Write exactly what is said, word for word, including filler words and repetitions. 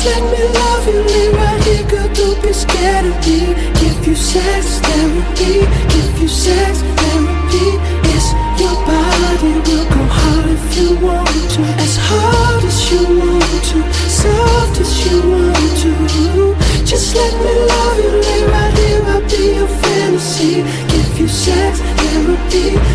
Just let me love you, lay right here, girl, don't be scared of me. Give you sex therapy, give you sex therapy. Yes, your body will go hard if you want to, as hard as you want to, soft as you want to. Just let me love you, lay right here, I'll be your fantasy. Give you sex therapy,